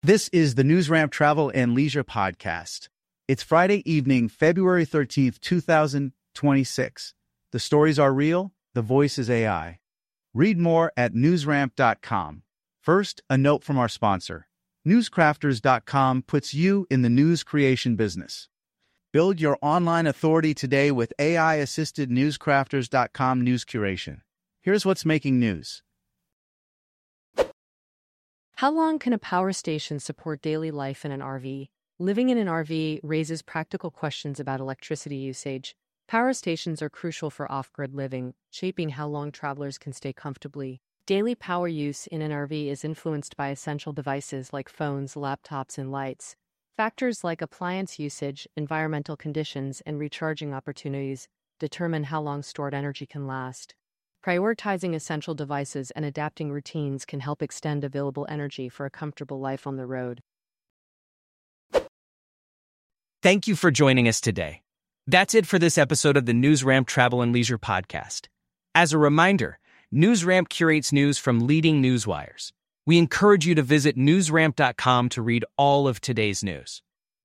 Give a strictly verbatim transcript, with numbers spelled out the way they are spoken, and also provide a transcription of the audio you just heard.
This is the NewsRamp Travel and Leisure Podcast. It's Friday evening, February thirteenth, two thousand twenty-six. The stories are real, the voice is A I. Read more at newsramp dot com. First, a note from our sponsor. newscrafters dot com puts you in the news creation business. Build your online authority today with A I-assisted newscrafters dot com news curation. Here's what's making news. How long can a power station support daily life in an R V? Living in an R V raises practical questions about electricity usage. Power stations are crucial for off-grid living, shaping how long travelers can stay comfortably. Daily power use in an R V is influenced by essential devices like phones, laptops, and lights. Factors like appliance usage, environmental conditions, and recharging opportunities determine how long stored energy can last. Prioritizing essential devices and adapting routines can help extend available energy for a comfortable life on the road. Thank you for joining us today. That's it for this episode of the NewsRamp Travel and Leisure Podcast. As a reminder, NewsRamp curates news from leading news wires. We encourage you to visit newsramp dot com to read all of today's news.